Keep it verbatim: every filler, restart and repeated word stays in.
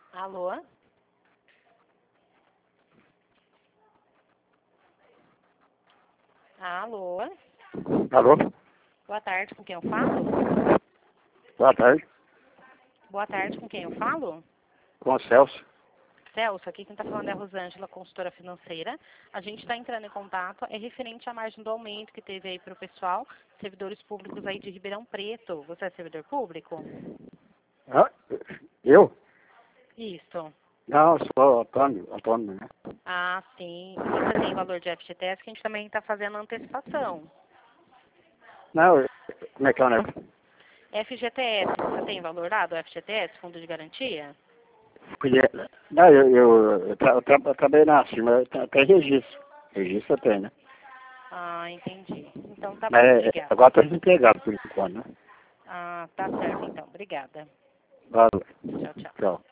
Alô? Alô? Alô? Boa tarde, com quem eu falo? Boa tarde. Boa tarde, com quem eu falo? Com o Celso. Celso, aqui quem está falando é a Rosângela, consultora financeira. A gente está entrando em contato, é referente à margem do aumento que teve aí para o pessoal, servidores públicos aí de Ribeirão Preto. Você é servidor público? Ah, eu? Isso. Não, sou autônomo, autônomo, né? Ah, sim. Você tem valor de F G T S que a gente também está fazendo antecipação. Não, eu- como é que é o negócio? F G T S, você tem valor lá do F G T S, Fundo de Garantia? Podia... Não, eu, eu, eu, tra, eu, tra, eu trabalhei na firma, tem até registro. Registro eu tenho, né? Ah, entendi. Então tá bom, Mas obrigada. agora estou desempregado por enquanto, né? Ah, tá certo então. Obrigada. Valeu. Tchau, tchau. Tchau.